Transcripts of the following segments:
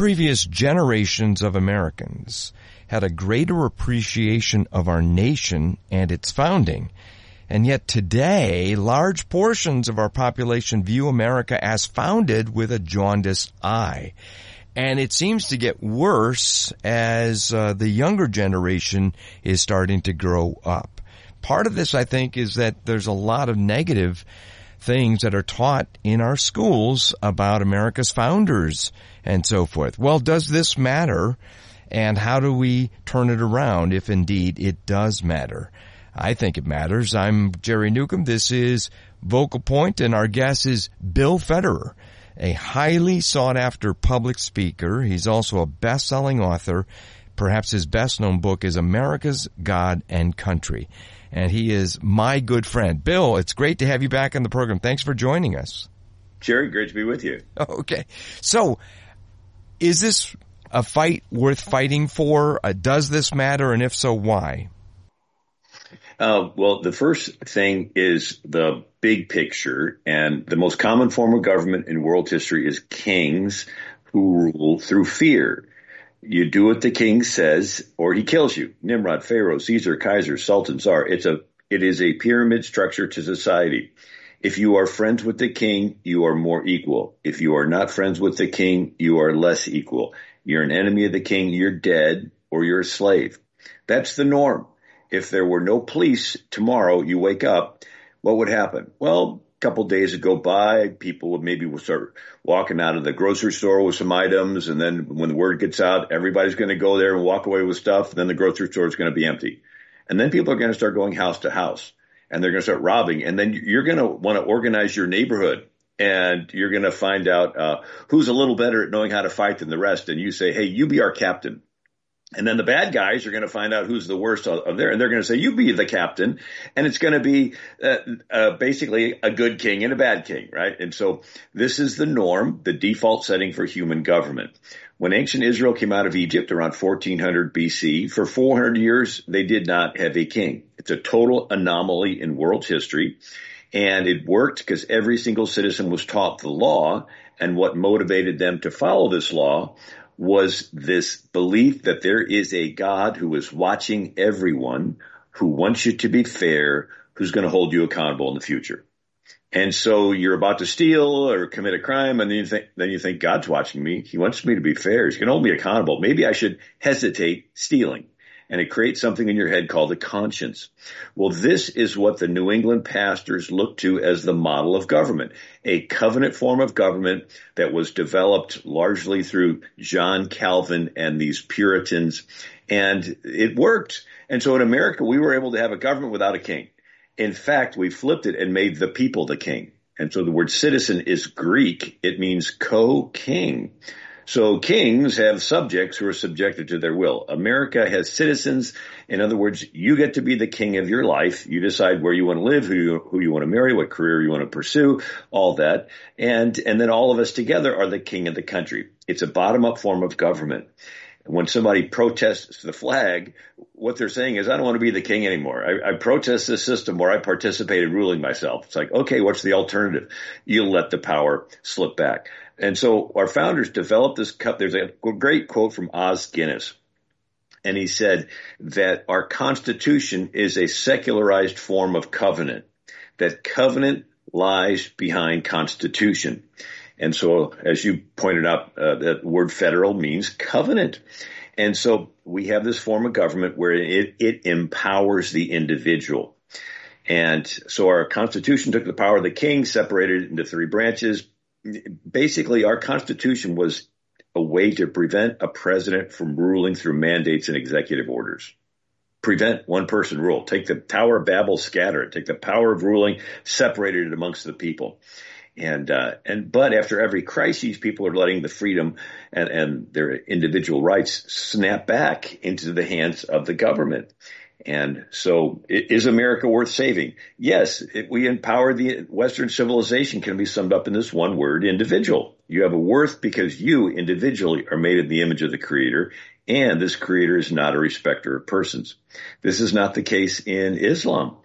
previous generations of Americans had a greater appreciation of our nation and its founding. And yet today, large portions of our population view America as founded with a jaundiced eye. And it seems to get worse as the younger generation is starting to grow up. Part of this, I think, is that there's a lot of negative things that are taught in our schools about America's founders and so forth. Well, does this matter? And how do we turn it around if indeed it does matter? I think it matters. I'm Jerry Newcomb. This is Vocal Point, and our guest is Bill Federer, a highly sought-after public speaker. He's also a best-selling author. Perhaps his best-known book is America's God and Country. And he is my good friend. Bill, it's great to have you back on the program. Thanks for joining us. Jerry, great to be with you. Okay. So, is this a fight worth fighting for? Does this matter? And if so, why? Well, the first thing is the big picture, and the most common form of government in world history is kings who rule through fear. You do what the king says, or he kills you. Nimrod, Pharaoh, Caesar, Kaiser, Sultan, Tsar. It is a pyramid structure to society. If you are friends with the king, you are more equal. If you are not friends with the king, you are less equal. You're an enemy of the king, you're dead, or you're a slave. That's the norm. If there were no police tomorrow, you wake up, what would happen? Well, a couple days would go by, people would start walking out of the grocery store with some items, and then when the word gets out, everybody's going to go there and walk away with stuff, and then the grocery store is going to be empty. And then people are going to start going house to house, and they're going to start robbing, and then you're going to want to organize your neighborhood, and you're going to find out who's a little better at knowing how to fight than the rest, and you say, hey, you be our captain. And then the bad guys are going to find out who's the worst of there, and they're going to say, you be the captain, and it's going to be basically a good king and a bad king, right? And so this is the norm, the default setting for human government. When ancient Israel came out of Egypt around 1400 BC, for 400 years, they did not have a king. It's a total anomaly in world history, and it worked because every single citizen was taught the law, and what motivated them to follow this law was this belief that there is a God who is watching everyone, who wants you to be fair, who's going to hold you accountable in the future. And so you're about to steal or commit a crime, and then you think God's watching me. He wants me to be fair. He's going to hold me accountable. Maybe I should hesitate stealing. And it creates something in your head called a conscience. Well, this is what the New England pastors look to as the model of government, a covenant form of government that was developed largely through John Calvin and these Puritans, and it worked. And so in America, we were able to have a government without a king. In fact, we flipped it and made the people the king. And so the word citizen is Greek. It means co-king. So kings have subjects who are subjected to their will. America has citizens. In other words, you get to be the king of your life. You decide where you want to live, who you want to marry, what career you want to pursue, all that. And then all of us together are the king of the country. It's a bottom-up form of government. When somebody protests the flag, what they're saying is, I don't want to be the king anymore. I protest this system where I participate in ruling myself. It's like, okay, what's the alternative? You'll let the power slip back. And so our founders developed this cup. There's a great quote from Os Guinness. And he said that our Constitution is a secularized form of covenant, that covenant lies behind Constitution. And so, as you pointed out, the word federal means covenant. And so we have this form of government where it empowers the individual. And so our Constitution took the power of the king, separated it into three branches. Basically, our Constitution was a way to prevent a president from ruling through mandates and executive orders. Prevent one person rule. Take the Tower of Babel, scatter it. Take the power of ruling, separated it amongst the people. But after every crisis, people are letting the freedom and their individual rights snap back into the hands of the government. And so is America worth saving? Yes, we empower the Western civilization can be summed up in this one word, individual. You have a worth because you individually are made in the image of the Creator, and this Creator is not a respecter of persons. This is not the case in Islam.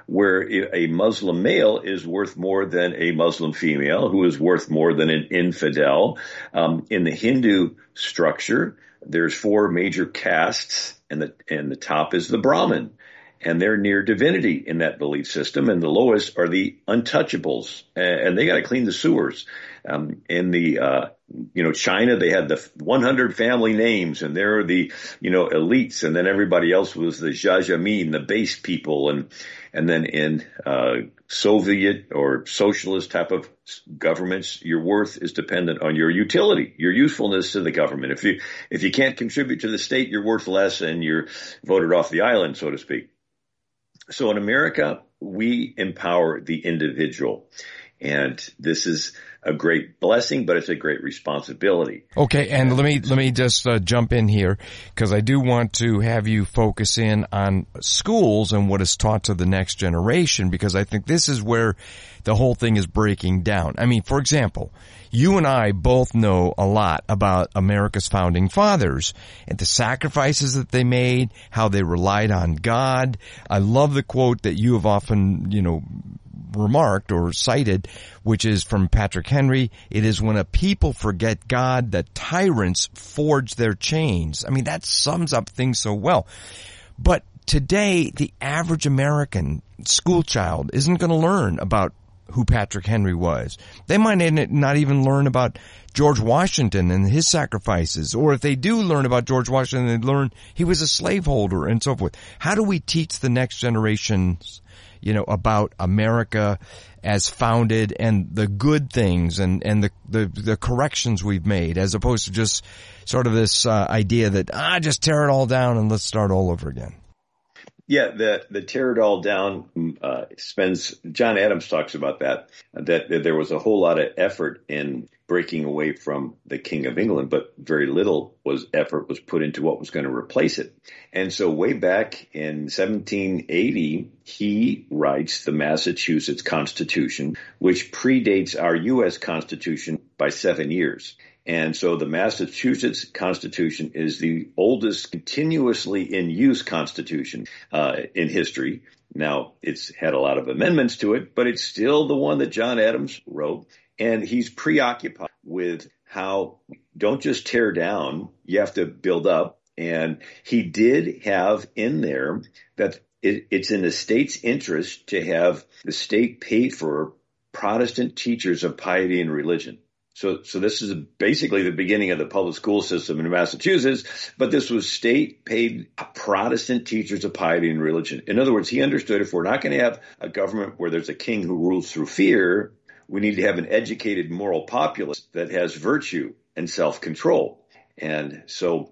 where a Muslim male is worth more than a Muslim female, who is worth more than an infidel. In the Hindu structure, there's 4 major castes, and the top is the Brahmin. And they're near divinity in that belief system. And the lowest are the untouchables. And they got to clean the sewers. In the, China, they had the 100 family names, and they're the, elites. And then everybody else was the Jajamin, the base people. And then in, Soviet or socialist type of governments, your worth is dependent on your utility, your usefulness to the government. If you can't contribute to the state, you're worth less and you're voted off the island, so to speak. So in America, we empower the individual, and this is a great blessing, but it's a great responsibility. Okay, and let me just jump in here, because I do want to have you focus in on schools and what is taught to the next generation, because I think this is where the whole thing is breaking down. I mean, for example, you and I both know a lot about America's founding fathers and the sacrifices that they made, how they relied on God. I love the quote that you have often, remarked or cited, which is from Patrick Henry. It is when a people forget God that tyrants forge their chains. I mean, that sums up things so well. But today, the average American school child isn't going to learn about who Patrick Henry was. They might not even learn about George Washington and his sacrifices. Or if they do learn about George Washington, they learn he was a slaveholder and so forth. How do we teach the next generations, about America as founded and the good things and the corrections we've made, as opposed to just sort of this idea that, just tear it all down and let's start all over again? Yeah, the tear it all down John Adams talks about that there was a whole lot of effort in breaking away from the King of England, but very little effort was put into what was going to replace it. And so way back in 1780, he writes the Massachusetts Constitution, which predates our U.S. Constitution by 7 years. And so the Massachusetts Constitution is the oldest continuously in use Constitution in history. Now, it's had a lot of amendments to it, but it's still the one that John Adams wrote. And he's preoccupied with how don't just tear down, you have to build up. And he did have in there that it's in the state's interest to have the state pay for Protestant teachers of piety and religion. So this is basically the beginning of the public school system in Massachusetts, but this was state-paid Protestant teachers of piety and religion. In other words, he understood if we're not going to have a government where there's a king who rules through fear, we need to have an educated moral populace that has virtue and self-control. And so,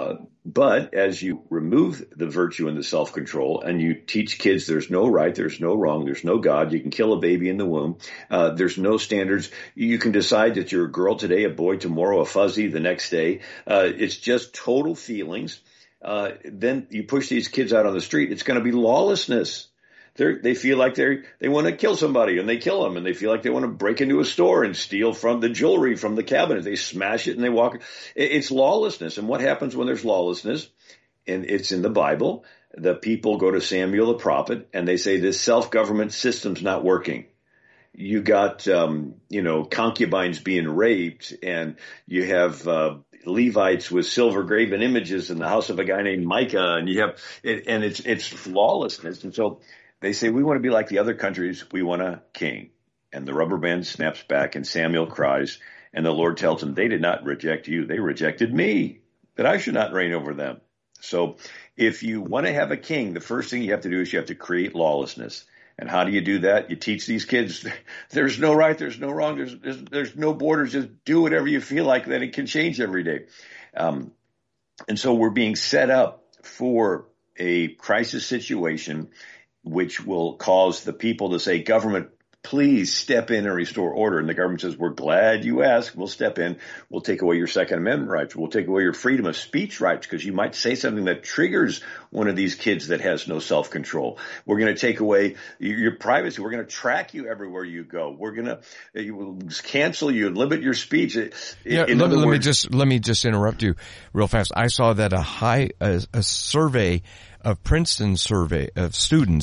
but as you remove the virtue and the self-control and you teach kids there's no right, there's no wrong, there's no God, you can kill a baby in the womb, there's no standards, you can decide that you're a girl today, a boy tomorrow, a fuzzy the next day, it's just total feelings. Then you push these kids out on the street, it's going to be lawlessness. They feel like they want to kill somebody and they kill them, and they feel like they want to break into a store and steal from the jewelry from the cabinet. They smash it and they walk. It's lawlessness. And what happens when there's lawlessness? And it's in the Bible. The people go to Samuel the prophet and they say this self-government system's not working. You got, concubines being raped, and you have, Levites with silver graven images in the house of a guy named Micah, and you have, and it's lawlessness. And so they say, we want to be like the other countries. We want a king. And the rubber band snaps back and Samuel cries. And the Lord tells him, they did not reject you. They rejected me, that I should not reign over them. So if you want to have a king, the first thing you have to do is you have to create lawlessness. And how do you do that? You teach these kids there's no right, there's no wrong, there's no borders. Just do whatever you feel like, then it can change every day. And so we're being set up for a crisis situation, which will cause the people to say, government, please step in and restore order. And the government says, we're glad you asked. We'll step in. We'll take away your Second Amendment rights. We'll take away your freedom of speech rights, because you might say something that triggers one of these kids that has no self-control. We're going to take away your privacy. We're going to track you everywhere you go. We're going to cancel you, limit your speech. Let me just interrupt you real fast. I saw that a survey of Princeton survey of students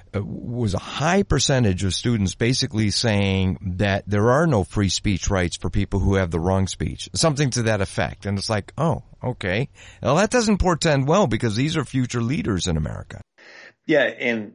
was a high percentage of students basically saying that there are no free speech rights for people who have the wrong speech, something to that effect. And it's like, oh, okay. Well, that doesn't portend well because these are future leaders in America. Yeah, and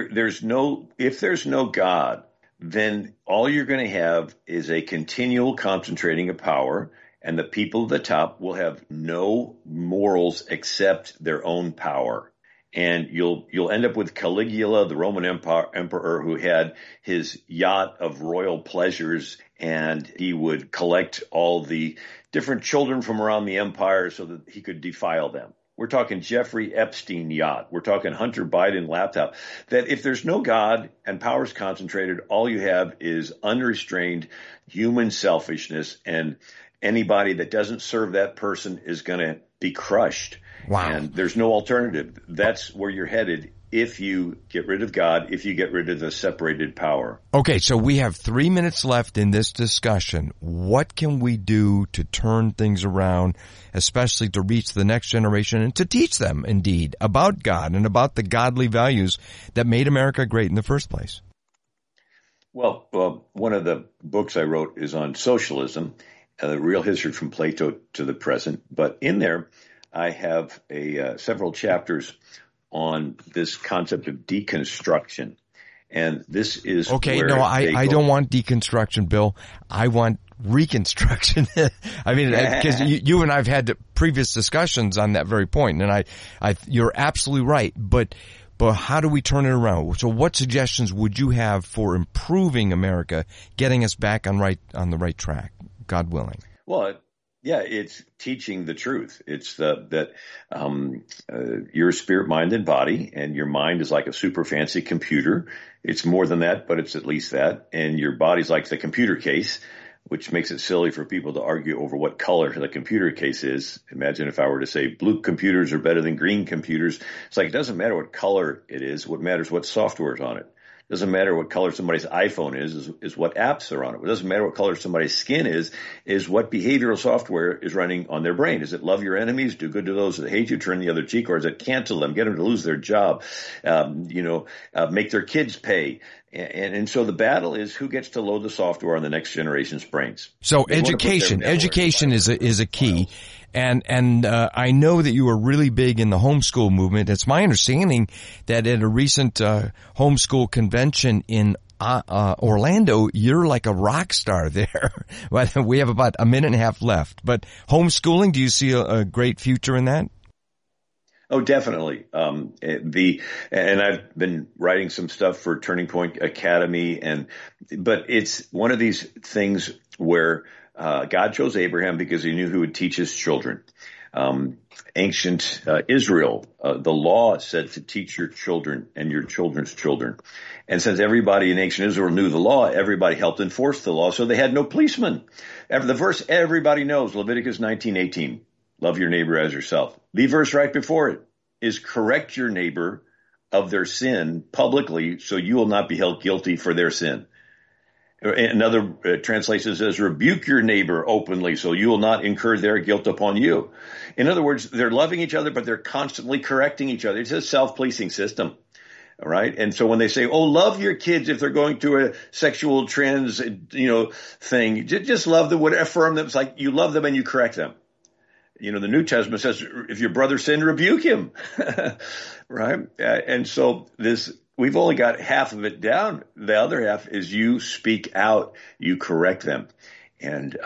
if there's no God, then all you're going to have is a continual concentrating of power, and the people at the top will have no morals except their own power. And you'll end up with Caligula, the Roman emperor, who had his yacht of royal pleasures, and he would collect all the different children from around the empire so that he could defile them. We're talking Jeffrey Epstein yacht. We're talking Hunter Biden laptop. That if there's no God and power is concentrated, all you have is unrestrained human selfishness, and anybody that doesn't serve that person is going to be crushed. Wow. And there's no alternative. That's where you're headed if you get rid of God, if you get rid of the separated power. Okay, so we have 3 minutes left in this discussion. What can we do to turn things around, especially to reach the next generation and to teach them, indeed, about God and about the godly values that made America great in the first place? Well, one of the books I wrote is on socialism, the real history from Plato to the present. But in there, I have several chapters on this concept of deconstruction. And this is okay. No, I don't want deconstruction, Bill. I want reconstruction. I mean, because you and I've had previous discussions on that very point, and you're absolutely right. But how do we turn it around? So, what suggestions would you have for improving America, getting us back on the right track, God willing? Well, yeah, it's teaching the truth. It's that you're spirit, mind, and body, and your mind is like a super fancy computer. It's more than that, but it's at least that. And your body's like the computer case, which makes it silly for people to argue over what color the computer case is. Imagine if I were to say blue computers are better than green computers. It's like it doesn't matter what color it is. What matters is what software is on it. It doesn't matter what color somebody's iPhone is what apps are on it. It doesn't matter what color somebody's skin is what behavioral software is running on their brain. Is it love your enemies, do good to those that hate you, turn the other cheek, or is it cancel them, get them to lose their job, make their kids pay? And so the battle is who gets to load the software on the next generation's brains. So education is a key. And I know that you were really big in the homeschool movement. It's my understanding that at a recent homeschool convention in Orlando, you're like a rock star there. We have about a minute and a half left. But homeschooling, do you see a great future in that? Oh, definitely. And I've been writing some stuff for Turning Point Academy, but it's one of these things where God chose Abraham because he knew he would teach his children. Ancient Israel, the law said to teach your children and your children's children. And since everybody in ancient Israel knew the law, everybody helped enforce the law, so they had no policemen. The verse everybody knows, Leviticus 19:18. Love your neighbor as yourself. The verse right before it is correct your neighbor of their sin publicly so you will not be held guilty for their sin. Another translation says rebuke your neighbor openly so you will not incur their guilt upon you. In other words, they're loving each other, but they're constantly correcting each other. It's a self-policing system. All right. And so when they say, love your kids if they're going through a sexual trans, thing, just love them, affirm them. It's like you love them and you correct them. The New Testament says, if your brother sinned, rebuke him, right? And so we've only got half of it down. The other half is you speak out, you correct them. And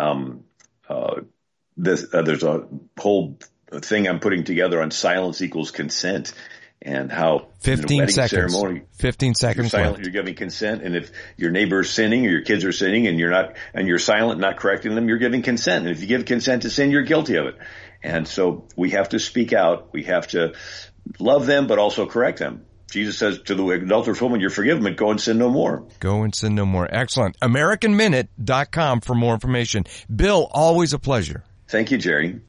there's a whole thing I'm putting together on silence equals consent. And how 15 seconds. Ceremony, 15 seconds. You're silent, you're giving consent, and if your neighbor is sinning or your kids are sinning, and you're silent, not correcting them, you're giving consent. And if you give consent to sin, you're guilty of it. And so we have to speak out. We have to love them, but also correct them. Jesus says to the adulterous woman, "You're forgiven, but go and sin no more." Go and sin no more. Excellent. AmericanMinute.com for more information. Bill, always a pleasure. Thank you, Jerry.